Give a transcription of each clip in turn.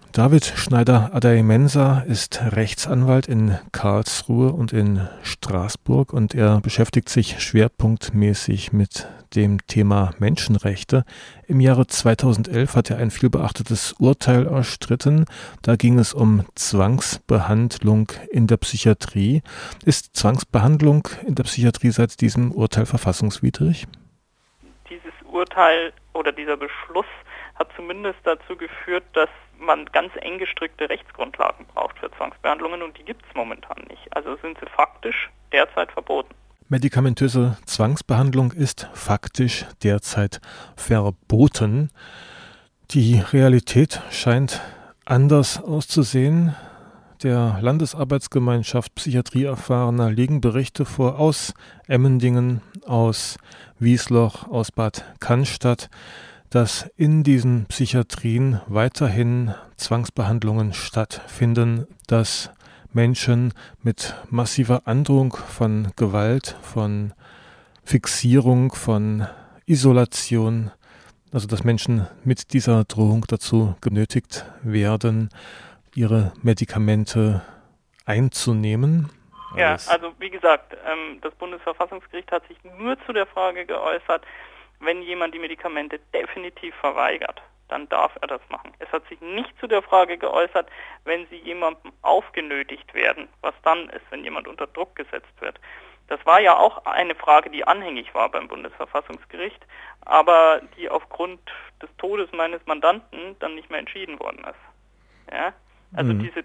David Schneider-Adey-Mensah ist Rechtsanwalt in Karlsruhe und in Straßburg und er beschäftigt sich schwerpunktmäßig mit dem Thema Menschenrechte. Im Jahre 2011 hat er ein vielbeachtetes Urteil erstritten. Da ging es um Zwangsbehandlung in der Psychiatrie. Ist Zwangsbehandlung in der Psychiatrie seit diesem Urteil verfassungswidrig? Dieses Urteil oder dieser Beschluss hat zumindest dazu geführt, dass man ganz eng gestrickte Rechtsgrundlagen braucht für Zwangsbehandlungen und die gibt es momentan nicht. Also sind sie faktisch derzeit verboten. Medikamentöse Zwangsbehandlung ist faktisch derzeit verboten. Die Realität scheint anders auszusehen. Der Landesarbeitsgemeinschaft Psychiatrie Erfahrener liegen Berichte vor aus Emmendingen, aus Wiesloch, aus Bad Cannstatt, dass in diesen Psychiatrien weiterhin Zwangsbehandlungen stattfinden, dass Menschen mit massiver Androhung von Gewalt, von Fixierung, von Isolation, also dass Menschen mit dieser Drohung dazu genötigt werden, ihre Medikamente einzunehmen. Ja, also wie gesagt, das Bundesverfassungsgericht hat sich nur zu der Frage geäußert, wenn jemand die Medikamente definitiv verweigert, dann darf er das machen. Es hat sich nicht zu der Frage geäußert, wenn sie jemandem aufgenötigt werden, was dann ist, wenn jemand unter Druck gesetzt wird. Das war ja auch eine Frage, die anhängig war beim Bundesverfassungsgericht, aber die aufgrund des Todes meines Mandanten dann nicht mehr entschieden worden ist. Ja? Also diese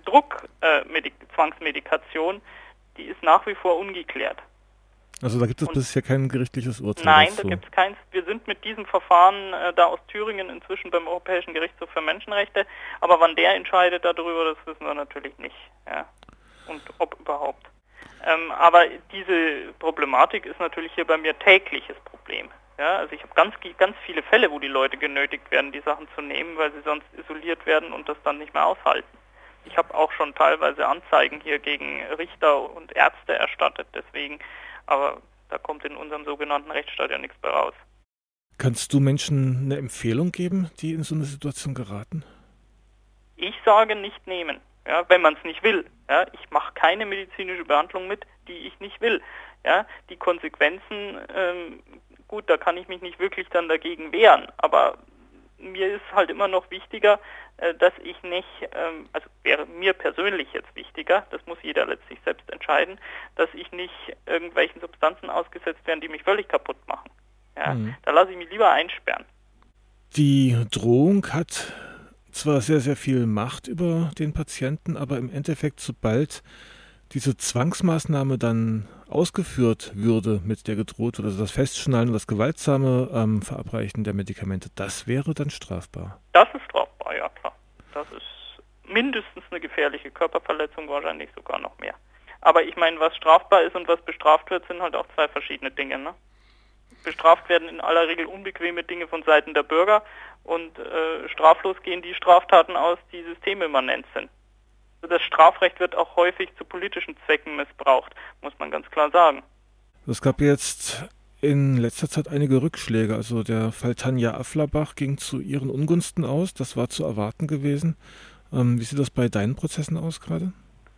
Zwangsmedikation, die ist nach wie vor ungeklärt. Also da gibt es bisher kein gerichtliches Urteil. Nein, dazu. Da gibt es keins. Wir sind mit diesem Verfahren da aus Thüringen inzwischen beim Europäischen Gerichtshof für Menschenrechte. Aber wann der entscheidet darüber, das wissen wir natürlich nicht. Ja. Und ob überhaupt. Aber diese Problematik ist natürlich hier bei mir tägliches Problem. Ja, also ich habe ganz viele Fälle, wo die Leute genötigt werden, die Sachen zu nehmen, weil sie sonst isoliert werden und das dann nicht mehr aushalten. Ich habe auch schon teilweise Anzeigen hier gegen Richter und Ärzte erstattet, deswegen. Aber da kommt in unserem sogenannten Rechtsstaat ja nichts bei raus. Kannst du Menschen eine Empfehlung geben, die in so eine Situation geraten? Ich sage nicht nehmen, ja, wenn man es nicht will. Ja. Ich mache keine medizinische Behandlung mit, die ich nicht will. Ja. Die Konsequenzen, gut, da kann ich mich nicht wirklich dann dagegen wehren, aber mir ist halt immer noch wichtiger, dass ich nicht, also wäre mir persönlich jetzt wichtiger, das muss jeder letztlich selbst entscheiden, dass ich nicht irgendwelchen Substanzen ausgesetzt werde, die mich völlig kaputt machen. Ja? Da lasse ich mich lieber einsperren. Die Drohung hat zwar sehr, sehr viel Macht über den Patienten, aber im Endeffekt, sobald diese Zwangsmaßnahme dann ausgeführt würde, mit der gedroht wird, also das Festschnallen und das gewaltsame Verabreichen der Medikamente, das wäre dann strafbar? Das ist strafbar, ja klar. Das ist mindestens eine gefährliche Körperverletzung, wahrscheinlich sogar noch mehr. Aber ich meine, was strafbar ist und was bestraft wird, sind halt auch zwei verschiedene Dinge. Ne? Bestraft werden in aller Regel unbequeme Dinge von Seiten der Bürger und straflos gehen die Straftaten aus, die systemimmanent sind. Das Strafrecht wird auch häufig zu politischen Zwecken missbraucht, muss man ganz klar sagen. Es gab jetzt in letzter Zeit einige Rückschläge. Also der Fall Tanja Afflerbach ging zu ihren Ungunsten aus. Das war zu erwarten gewesen. Wie sieht das bei deinen Prozessen aus gerade?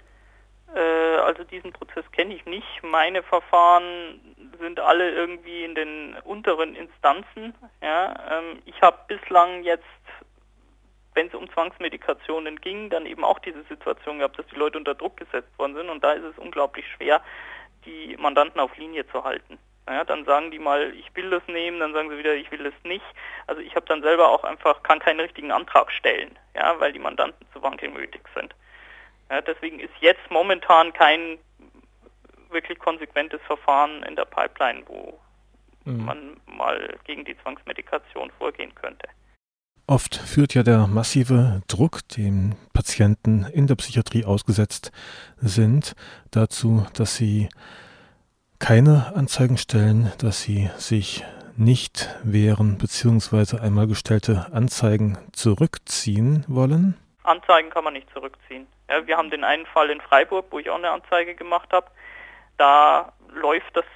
Also diesen Prozess kenne ich nicht. Meine Verfahren sind alle irgendwie in den unteren Instanzen. Ja, ich habe bislang jetzt, wenn es um Zwangsmedikationen ging, dann eben auch diese Situation gehabt, dass die Leute unter Druck gesetzt worden sind und da ist es unglaublich schwer, die Mandanten auf Linie zu halten. Ja, dann sagen die mal, ich will das nehmen, dann sagen sie wieder, ich will das nicht. Also ich habe dann selber auch kann keinen richtigen Antrag stellen, ja, weil die Mandanten zu wankelmütig sind. Ja, deswegen ist jetzt momentan kein wirklich konsequentes Verfahren in der Pipeline, wo man mal gegen die Zwangsmedikation vorgehen könnte. Oft führt ja der massive Druck, dem Patienten in der Psychiatrie ausgesetzt sind, dazu, dass sie keine Anzeigen stellen, dass sie sich nicht wehren bzw. einmal gestellte Anzeigen zurückziehen wollen. Anzeigen kann man nicht zurückziehen. Ja, wir haben den einen Fall in Freiburg, wo ich auch eine Anzeige gemacht habe. Da läuft das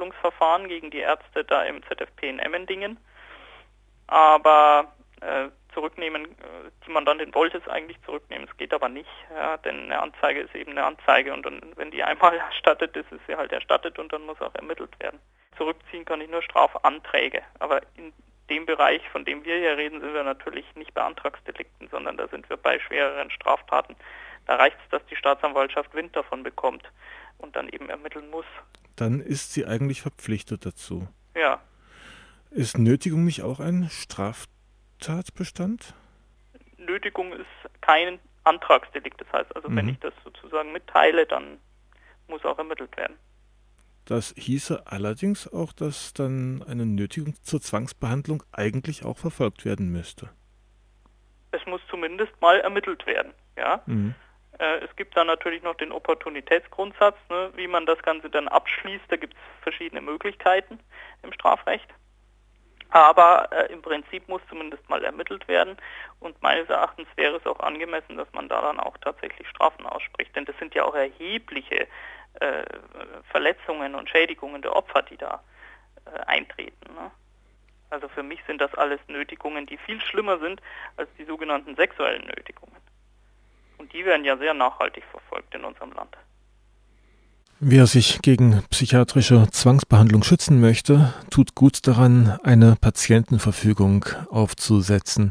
Ermittlungsverfahren gegen die Ärzte da im ZFP in Emmendingen. Aber zurücknehmen, die man dann den wollte, es eigentlich zurücknehmen. Es geht aber nicht, ja, denn eine Anzeige ist eben eine Anzeige und dann, wenn die einmal erstattet ist, ist sie halt erstattet und dann muss auch ermittelt werden. Zurückziehen kann ich nur Strafanträge, aber in dem Bereich, von dem wir hier reden, sind wir natürlich nicht bei Antragsdelikten, sondern da sind wir bei schwereren Straftaten. Da reicht es, dass die Staatsanwaltschaft Wind davon bekommt und dann eben ermitteln muss. Dann ist sie eigentlich verpflichtet dazu. Ja. Ist Nötigung nicht auch ein Straftatbestand? Nötigung ist kein Antragsdelikt. Das heißt also, wenn ich das sozusagen mitteile, dann muss auch ermittelt werden. Das hieße allerdings auch, dass dann eine Nötigung zur Zwangsbehandlung eigentlich auch verfolgt werden müsste. Es muss zumindest mal ermittelt werden, ja. Es gibt dann natürlich noch den Opportunitätsgrundsatz, ne, wie man das Ganze dann abschließt. Da gibt es verschiedene Möglichkeiten im Strafrecht. Aber im Prinzip muss zumindest mal ermittelt werden. Und meines Erachtens wäre es auch angemessen, dass man da dann auch tatsächlich Strafen ausspricht. Denn das sind ja auch erhebliche Verletzungen und Schädigungen der Opfer, die da eintreten. Ne? Also für mich sind das alles Nötigungen, die viel schlimmer sind als die sogenannten sexuellen Nötigungen. Und die werden ja sehr nachhaltig verfolgt in unserem Land. Wer sich gegen psychiatrische Zwangsbehandlung schützen möchte, tut gut daran, eine Patientenverfügung aufzusetzen.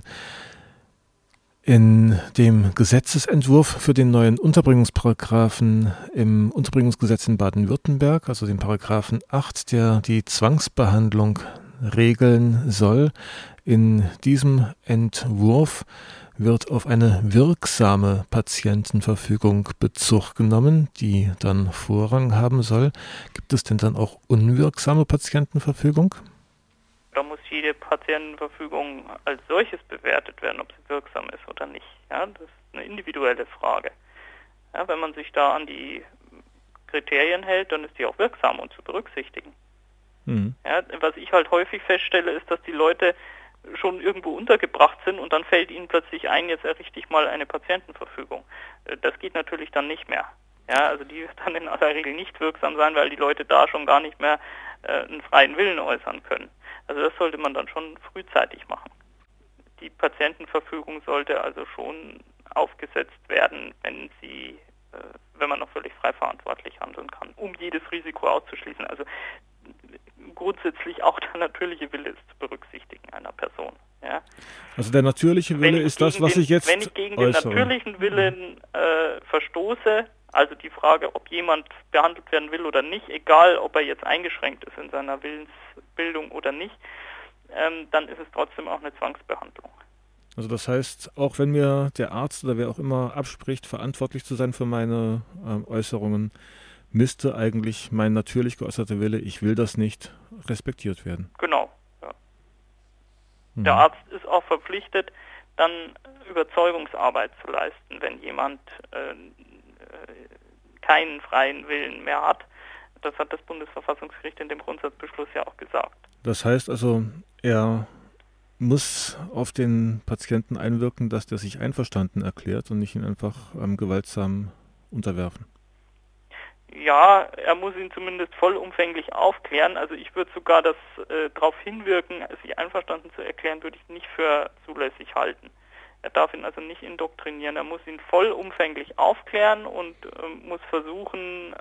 In dem Gesetzesentwurf für den neuen Unterbringungsparagraphen im Unterbringungsgesetz in Baden-Württemberg, also den Paragraphen 8, der die Zwangsbehandlung regeln soll, in diesem Entwurf wird auf eine wirksame Patientenverfügung Bezug genommen, die dann Vorrang haben soll. Gibt es denn dann auch unwirksame Patientenverfügung? Da muss jede Patientenverfügung als solches bewertet werden, ob sie wirksam ist oder nicht. Ja, das ist eine individuelle Frage. Ja, wenn man sich da an die Kriterien hält, dann ist die auch wirksam und zu berücksichtigen. Ja, was ich halt häufig feststelle, ist, dass die Leute schon irgendwo untergebracht sind und dann fällt ihnen plötzlich ein, jetzt errichte ich mal eine Patientenverfügung. Das geht natürlich dann nicht mehr. Ja, also die wird dann in aller Regel nicht wirksam sein, weil die Leute da schon gar nicht mehr einen freien Willen äußern können. Also das sollte man dann schon frühzeitig machen. Die Patientenverfügung sollte also schon aufgesetzt werden, wenn man noch völlig frei verantwortlich handeln kann, um jedes Risiko auszuschließen. Also grundsätzlich auch der natürliche Wille ist zu berücksichtigen einer Person. Ja. Also der natürliche Wille ist das, was ich jetzt Wenn ich gegen den natürlichen Willen verstoße, also die Frage, ob jemand behandelt werden will oder nicht, egal ob er jetzt eingeschränkt ist in seiner Willensbildung oder nicht, dann ist es trotzdem auch eine Zwangsbehandlung. Also das heißt, auch wenn mir der Arzt oder wer auch immer abspricht, verantwortlich zu sein für meine Äußerungen, müsste eigentlich mein natürlich geäußerter Wille, ich will das nicht, respektiert werden. Genau. Ja. Der Arzt ist auch verpflichtet, dann Überzeugungsarbeit zu leisten, wenn jemand keinen freien Willen mehr hat. Das hat das Bundesverfassungsgericht in dem Grundsatzbeschluss ja auch gesagt. Das heißt also, er muss auf den Patienten einwirken, dass der sich einverstanden erklärt und nicht ihn einfach gewaltsam unterwerfen. Ja, er muss ihn zumindest vollumfänglich aufklären. Also ich würde sogar darauf hinwirken, sich einverstanden zu erklären, würde ich nicht für zulässig halten. Er darf ihn also nicht indoktrinieren. Er muss ihn vollumfänglich aufklären und muss versuchen,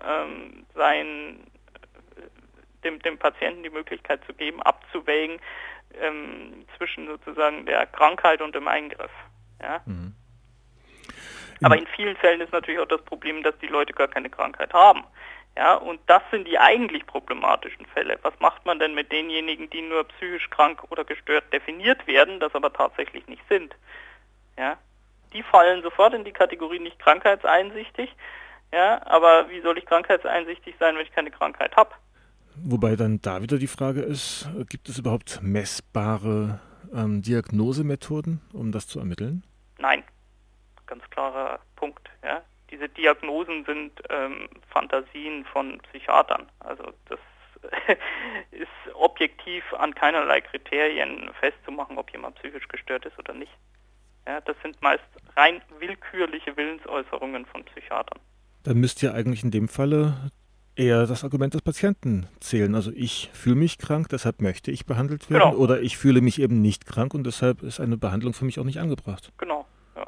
dem Patienten die Möglichkeit zu geben, abzuwägen zwischen sozusagen der Krankheit und dem Eingriff. Ja? Aber in vielen Fällen ist natürlich auch das Problem, dass die Leute gar keine Krankheit haben. Ja, und das sind die eigentlich problematischen Fälle. Was macht man denn mit denjenigen, die nur psychisch krank oder gestört definiert werden, das aber tatsächlich nicht sind? Ja, die fallen sofort in die Kategorie nicht krankheitseinsichtig. Ja, aber wie soll ich krankheitseinsichtig sein, wenn ich keine Krankheit habe? Wobei dann da wieder die Frage ist, gibt es überhaupt messbare Diagnosemethoden, um das zu ermitteln? Nein, ganz klarer Punkt. Ja. Diese Diagnosen sind Fantasien von Psychiatern. Also das ist objektiv an keinerlei Kriterien festzumachen, ob jemand psychisch gestört ist oder nicht. Ja, das sind meist rein willkürliche Willensäußerungen von Psychiatern. Dann müsste ja eigentlich in dem Falle eher das Argument des Patienten zählen. Also ich fühle mich krank, deshalb möchte ich behandelt werden. Genau, Oder ich fühle mich eben nicht krank und deshalb ist eine Behandlung für mich auch nicht angebracht. genau. Ja.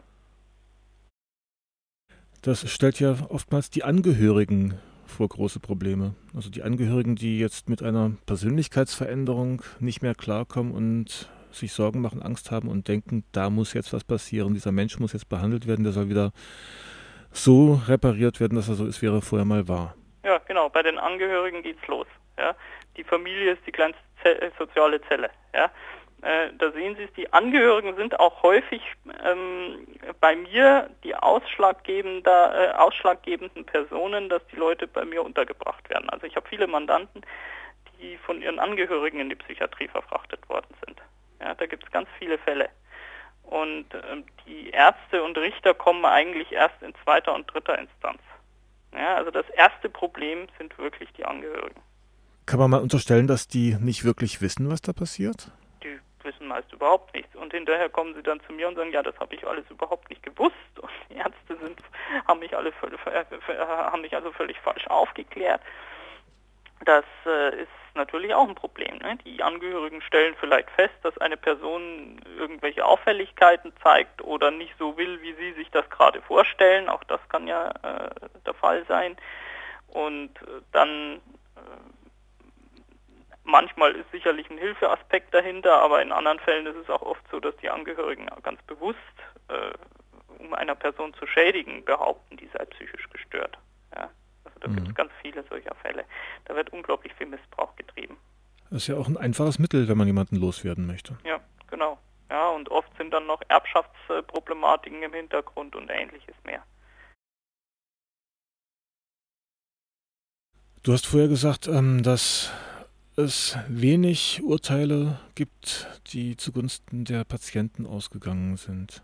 Das stellt ja oftmals die Angehörigen vor große Probleme. Also die Angehörigen, die jetzt mit einer Persönlichkeitsveränderung nicht mehr klarkommen und sich Sorgen machen, Angst haben und denken, da muss jetzt was passieren. Dieser Mensch muss jetzt behandelt werden, der soll wieder so repariert werden, dass er so ist, wie er vorher mal war. Ja, genau. Bei den Angehörigen geht's los. Ja. Die Familie ist die kleinste soziale Zelle. Ja. Da sehen Sie es, die Angehörigen sind auch häufig bei mir die ausschlaggebenden Personen, dass die Leute bei mir untergebracht werden. Also ich habe viele Mandanten, die von ihren Angehörigen in die Psychiatrie verfrachtet worden sind. Ja, da gibt es ganz viele Fälle. Und die Ärzte und Richter kommen eigentlich erst in zweiter und dritter Instanz. Ja, also das erste Problem sind wirklich die Angehörigen. Kann man mal unterstellen, dass die nicht wirklich wissen, was da passiert? Die wissen meist überhaupt nichts. Und hinterher kommen sie dann zu mir und sagen, ja, das habe ich alles überhaupt nicht gewusst. Und die Ärzte haben mich also völlig falsch aufgeklärt. Das ist natürlich auch ein Problem. Ne? Die Angehörigen stellen vielleicht fest, dass eine Person irgendwelche Auffälligkeiten zeigt oder nicht so will, wie sie sich das gerade vorstellen. Auch das kann ja der Fall sein. Und dann manchmal ist sicherlich ein Hilfeaspekt dahinter, aber in anderen Fällen ist es auch oft so, dass die Angehörigen ganz bewusst, um einer Person zu schädigen, behaupten, die sei psychisch gestört. Ja? Also da gibt es ganz viele solcher Fälle. Da wird unglaublich viel Missbrauch getrieben. Das ist ja auch ein einfaches Mittel, wenn man jemanden loswerden möchte. Ja, genau. Ja, und oft sind dann noch Erbschaftsproblematiken im Hintergrund und Ähnliches mehr. Du hast vorher gesagt, dass es wenig Urteile gibt, die zugunsten der Patienten ausgegangen sind.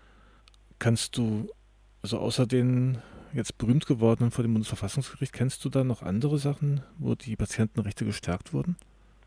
Kannst du, also außer den jetzt berühmt gewordenen vor dem Bundesverfassungsgericht, kennst du da noch andere Sachen, wo die Patientenrechte gestärkt wurden?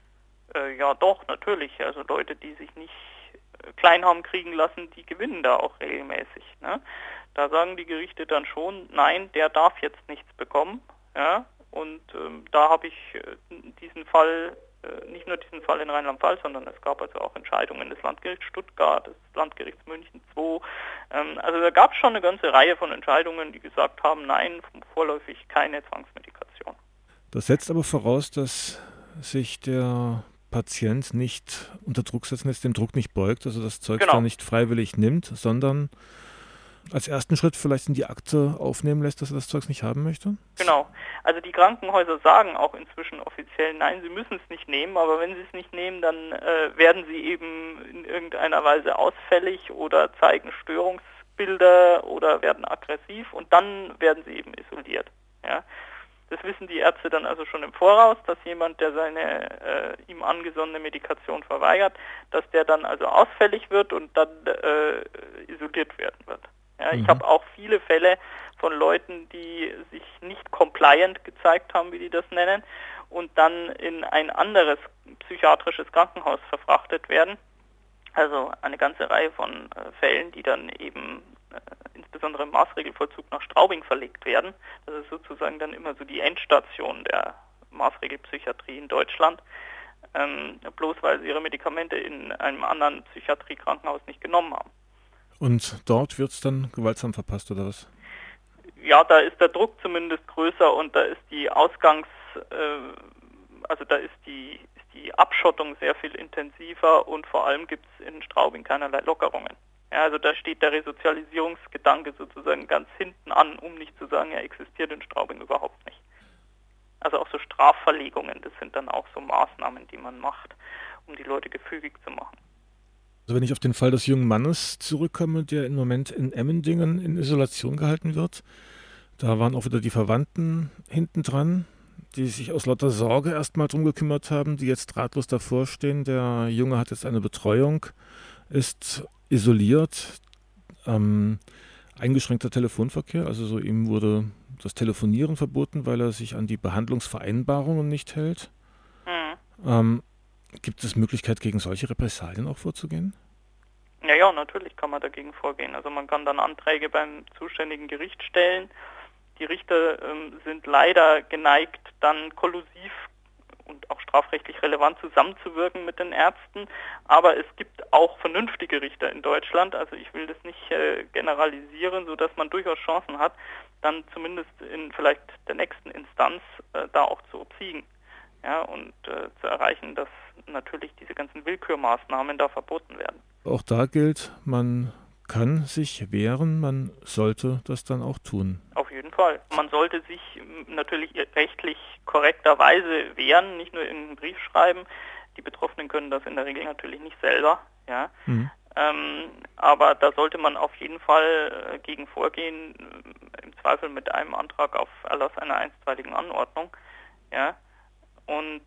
Ja, doch, natürlich. Also Leute, die sich nicht klein haben kriegen lassen, die gewinnen da auch regelmäßig. Ne? Da sagen die Gerichte dann schon, nein, der darf jetzt nichts bekommen. Ja? Und da habe ich diesen Fall, nicht nur diesen Fall in Rheinland-Pfalz, sondern es gab also auch Entscheidungen des Landgerichts Stuttgart, des Landgerichts München II. Also da gab es schon eine ganze Reihe von Entscheidungen, die gesagt haben, nein, vorläufig keine Zwangsmedikation. Das setzt aber voraus, dass sich der Patient nicht unter Druck setzen lässt, dem Druck nicht beugt, also das Zeug dann nicht freiwillig nimmt, sondern als ersten Schritt vielleicht in die Akte aufnehmen lässt, dass er das Zeug nicht haben möchte? Genau. Also die Krankenhäuser sagen auch inzwischen offiziell, nein, sie müssen es nicht nehmen, aber wenn sie es nicht nehmen, dann werden sie eben in irgendeiner Weise ausfällig oder zeigen Störungsbilder oder werden aggressiv und dann werden sie eben isoliert. Ja. Das wissen die Ärzte dann also schon im Voraus, dass jemand, der seine ihm angesonnene Medikation verweigert, dass der dann also ausfällig wird und dann isoliert werden wird. Ja, ich habe auch viele Fälle von Leuten, die sich nicht compliant gezeigt haben, wie die das nennen, und dann in ein anderes psychiatrisches Krankenhaus verfrachtet werden. Also eine ganze Reihe von Fällen, die dann eben insbesondere im Maßregelvollzug nach Straubing verlegt werden. Das ist sozusagen dann immer so die Endstation der Maßregelpsychiatrie in Deutschland, bloß weil sie ihre Medikamente in einem anderen Psychiatriekrankenhaus nicht genommen haben. Und dort wird es dann gewaltsam verpasst, oder was? Ja, da ist der Druck zumindest größer und da ist die die Abschottung sehr viel intensiver und vor allem gibt es in Straubing keinerlei Lockerungen. Ja, also da steht der Resozialisierungsgedanke sozusagen ganz hinten an, um nicht zu sagen, er existiert in Straubing überhaupt nicht. Also auch so Strafverlegungen, das sind dann auch so Maßnahmen, die man macht, um die Leute gefügig zu machen. Also wenn ich auf den Fall des jungen Mannes zurückkomme, der im Moment in Emmendingen in Isolation gehalten wird, da waren auch wieder die Verwandten hinten dran, die sich aus lauter Sorge erstmal drum gekümmert haben, die jetzt ratlos davor stehen. Der Junge hat jetzt eine Betreuung, ist isoliert, eingeschränkter Telefonverkehr, also so ihm wurde das Telefonieren verboten, weil er sich an die Behandlungsvereinbarungen nicht hält. Gibt es Möglichkeit, gegen solche Repressalien auch vorzugehen? Ja, natürlich kann man dagegen vorgehen. Also man kann dann Anträge beim zuständigen Gericht stellen. Die Richter sind leider geneigt, dann kollusiv und auch strafrechtlich relevant zusammenzuwirken mit den Ärzten. Aber es gibt auch vernünftige Richter in Deutschland. Also ich will das nicht generalisieren, sodass man durchaus Chancen hat, dann zumindest in vielleicht der nächsten Instanz da auch zu obsiegen. Ja, und zu erreichen, dass natürlich diese ganzen Willkürmaßnahmen da verboten werden. Auch da gilt, man kann sich wehren, man sollte das dann auch tun. Auf jeden Fall. Man sollte sich natürlich rechtlich korrekterweise wehren, nicht nur in einen Brief schreiben. Die Betroffenen können das in der Regel natürlich nicht selber. Ja. Aber da sollte man auf jeden Fall gegen vorgehen, im Zweifel mit einem Antrag auf Erlass einer einstweiligen Anordnung. Ja. Und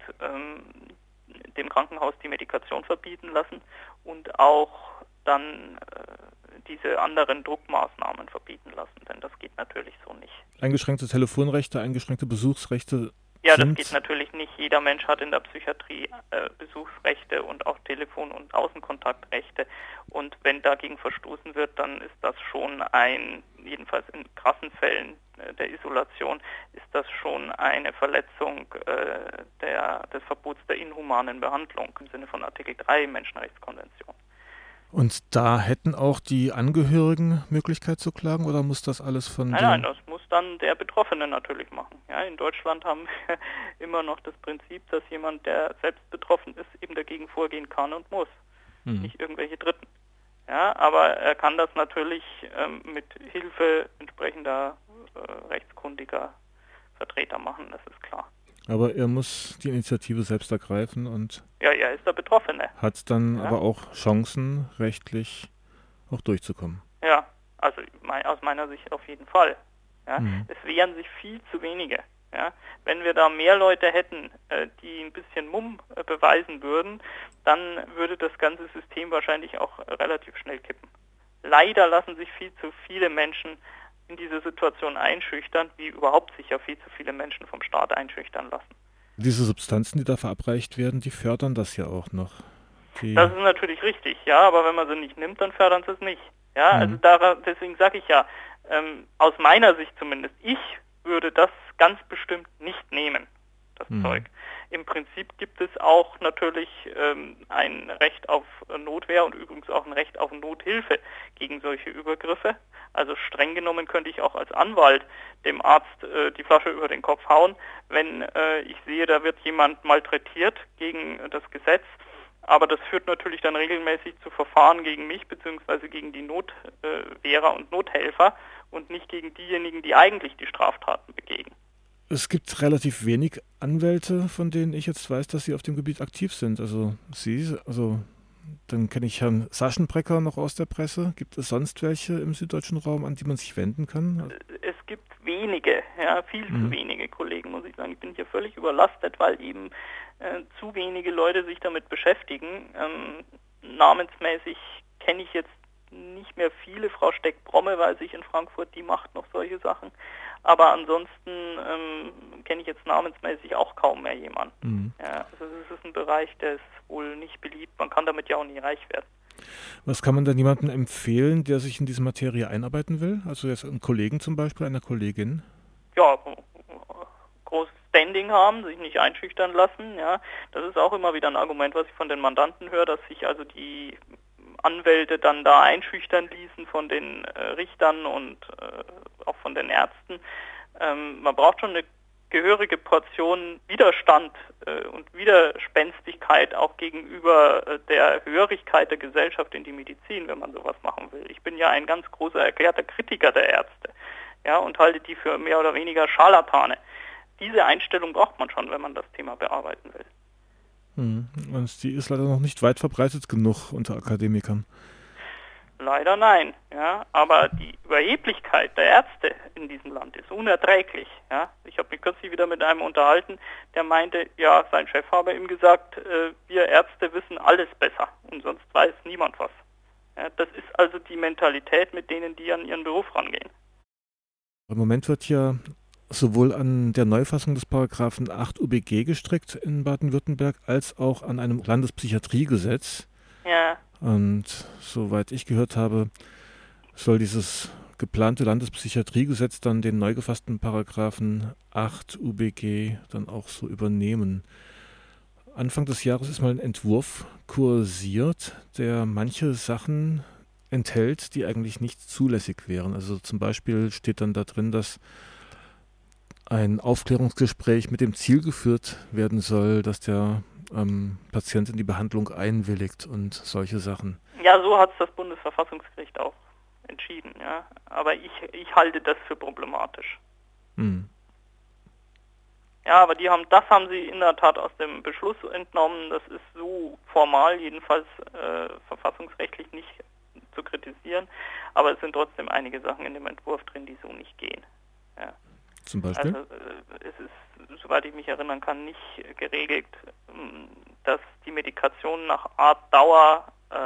dem Krankenhaus die Medikation verbieten lassen und auch dann diese anderen Druckmaßnahmen verbieten lassen, denn das geht natürlich so nicht. Eingeschränkte Telefonrechte, eingeschränkte Besuchsrechte? Ja, das geht natürlich nicht. Jeder Mensch hat in der Psychiatrie Besuchsrechte und auch Telefon- und Außenkontaktrechte. Und wenn dagegen verstoßen wird, dann ist das schon jedenfalls in krassen Fällen der Isolation, ist das schon eine Verletzung des Verbots der inhumanen Behandlung im Sinne von Artikel 3 Menschenrechtskonvention. Und da hätten auch die Angehörigen Möglichkeit zu klagen oder muss das alles von Nein, das muss dann der Betroffene natürlich machen. Ja, in Deutschland haben wir immer noch das Prinzip, dass jemand, der selbst betroffen ist, eben dagegen vorgehen kann und muss, nicht irgendwelche Dritten. Ja, aber er kann das natürlich mit Hilfe entsprechender rechtskundiger Vertreter machen, das ist klar. Aber er muss die Initiative selbst ergreifen und ja, er ist der Betroffene. Hat dann aber auch Chancen, rechtlich auch durchzukommen. Ja, also aus meiner Sicht auf jeden Fall. Ja. Es wehren sich viel zu wenige. Ja. Wenn wir da mehr Leute hätten, die ein bisschen Mumm beweisen würden, dann würde das ganze System wahrscheinlich auch relativ schnell kippen. Leider lassen sich viel zu viele Menschen in diese Situation einschüchtern, wie überhaupt sich ja viel zu viele Menschen vom Staat einschüchtern lassen. Diese Substanzen, die da verabreicht werden, die fördern das ja auch noch. Das ist natürlich richtig, ja, aber wenn man sie nicht nimmt, dann fördern sie es nicht. Ja, also deswegen sage ich ja, aus meiner Sicht zumindest, ich würde das ganz bestimmt nicht nehmen, das Zeug. Im Prinzip gibt es auch natürlich ein Recht auf Notwehr und übrigens auch ein Recht auf Nothilfe gegen solche Übergriffe. Also streng genommen könnte ich auch als Anwalt dem Arzt die Flasche über den Kopf hauen, wenn ich sehe, da wird jemand malträtiert gegen das Gesetz. Aber das führt natürlich dann regelmäßig zu Verfahren gegen mich bzw. gegen die Notwehrer und Nothelfer und nicht gegen diejenigen, die eigentlich die Straftaten begehen. Es gibt relativ wenig Anwälte, von denen ich jetzt weiß, dass sie auf dem Gebiet aktiv sind. Dann kenne ich Herrn Saschenbrecker noch aus der Presse. Gibt es sonst welche im süddeutschen Raum, an die man sich wenden kann? Es gibt wenige, ja, viel zu wenige Kollegen, muss ich sagen. Ich bin hier völlig überlastet, weil eben zu wenige Leute sich damit beschäftigen. Namensmäßig kenne ich jetzt nicht mehr viele. Frau Steck-Bromme, weiß ich in Frankfurt, die macht noch solche Sachen. Aber ansonsten kenne ich jetzt namensmäßig auch kaum mehr jemanden. Ja, also das ist ein Bereich, der ist wohl nicht beliebt. Man kann damit ja auch nie reich werden. Was kann man denn jemandem empfehlen, der sich in diese Materie einarbeiten will? Also jetzt einen Kollegen zum Beispiel, einer Kollegin? Ja, großes Standing haben, sich nicht einschüchtern lassen. Ja, das ist auch immer wieder ein Argument, was ich von den Mandanten höre, dass sich also die Anwälte dann da einschüchtern ließen von den Richtern und auch von den Ärzten. Man braucht schon eine gehörige Portion Widerstand und Widerspenstigkeit auch gegenüber der Hörigkeit der Gesellschaft in die Medizin, wenn man sowas machen will. Ich bin ja ein ganz großer erklärter Kritiker der Ärzte, ja, und halte die für mehr oder weniger Scharlatane. Diese Einstellung braucht man schon, wenn man das Thema bearbeiten will. Und die ist leider noch nicht weit verbreitet genug unter Akademikern. Leider nein, ja, aber die Überheblichkeit der Ärzte in diesem Land ist unerträglich. Ja. Ich habe mich kürzlich wieder mit einem unterhalten, der meinte, ja, sein Chef habe ihm gesagt, wir Ärzte wissen alles besser und sonst weiß niemand was. Ja, das ist also die Mentalität, mit denen die an ihren Beruf rangehen. Im Moment wird ja sowohl an der Neufassung des Paragraphen 8 UBG gestrickt in Baden-Württemberg, als auch an einem Landespsychiatriegesetz. Ja. Und soweit ich gehört habe, soll dieses geplante Landespsychiatriegesetz dann den neu gefassten Paragraphen 8 UBG dann auch so übernehmen. Anfang des Jahres ist mal ein Entwurf kursiert, der manche Sachen enthält, die eigentlich nicht zulässig wären. Also zum Beispiel steht dann da drin, dass ein Aufklärungsgespräch mit dem Ziel geführt werden soll, dass der Patient in die Behandlung einwilligt und solche Sachen. Ja, so hat es das Bundesverfassungsgericht auch entschieden, ja. Aber ich halte das für problematisch. Ja, aber das haben sie in der Tat aus dem Beschluss entnommen. Das ist so formal, jedenfalls verfassungsrechtlich nicht zu kritisieren. Aber es sind trotzdem einige Sachen in dem Entwurf drin, die so nicht gehen. Ja. Zum Beispiel? Also es ist, soweit ich mich erinnern kann, nicht geregelt, dass die Medikation nach Art, Dauer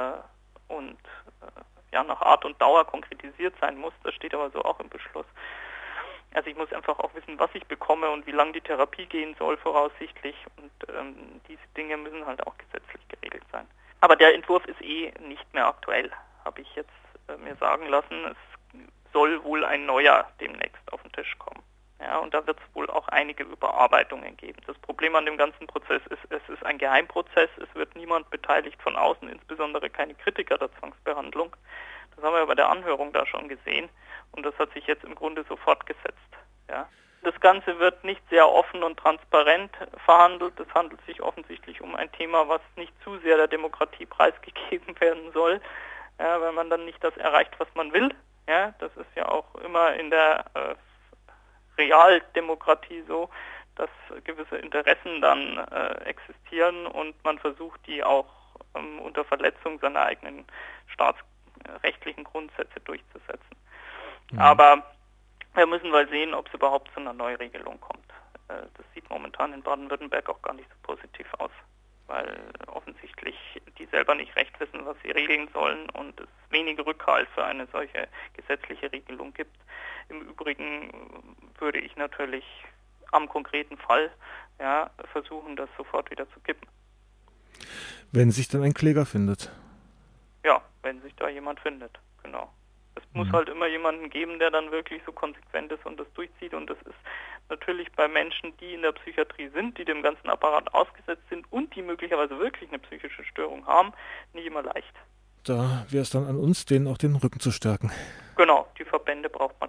nach Art und Dauer konkretisiert sein muss. Das steht aber so auch im Beschluss. Also ich muss einfach auch wissen, was ich bekomme und wie lange die Therapie gehen soll voraussichtlich. Und diese Dinge müssen halt auch gesetzlich geregelt sein. Aber der Entwurf ist nicht mehr aktuell, habe ich jetzt mir sagen lassen. Es soll wohl ein neuer demnächst auf den Tisch kommen. Ja, und da wird es wohl auch einige Überarbeitungen geben. Das Problem an dem ganzen Prozess ist, es ist ein Geheimprozess. Es wird niemand beteiligt von außen, insbesondere keine Kritiker der Zwangsbehandlung. Das haben wir bei der Anhörung da schon gesehen. Und das hat sich jetzt im Grunde so fortgesetzt. Ja. Das Ganze wird nicht sehr offen und transparent verhandelt. Es handelt sich offensichtlich um ein Thema, was nicht zu sehr der Demokratie preisgegeben werden soll, weil man dann nicht das erreicht, was man will. Ja, das ist ja auch immer in der Realdemokratie so, dass gewisse Interessen dann existieren und man versucht, die auch unter Verletzung seiner eigenen staatsrechtlichen Grundsätze durchzusetzen. Aber wir müssen mal sehen, ob es überhaupt zu einer Neuregelung kommt. Das sieht momentan in Baden-Württemberg auch gar nicht so positiv aus, weil offensichtlich die selber nicht recht wissen, was sie regeln sollen und es wenige Rückhalt für eine solche gesetzliche Regelung gibt. Im Übrigen würde ich natürlich am konkreten Fall versuchen, das sofort wieder zu kippen. Wenn sich dann ein Kläger findet? Ja, wenn sich da jemand findet, genau. Es muss halt immer jemanden geben, der dann wirklich so konsequent ist und das durchzieht. Und das ist natürlich bei Menschen, die in der Psychiatrie sind, die dem ganzen Apparat ausgesetzt sind und die möglicherweise wirklich eine psychische Störung haben, nicht immer leicht. Da wäre es dann an uns, denen auch den Rücken zu stärken. Genau, die Verbände braucht man.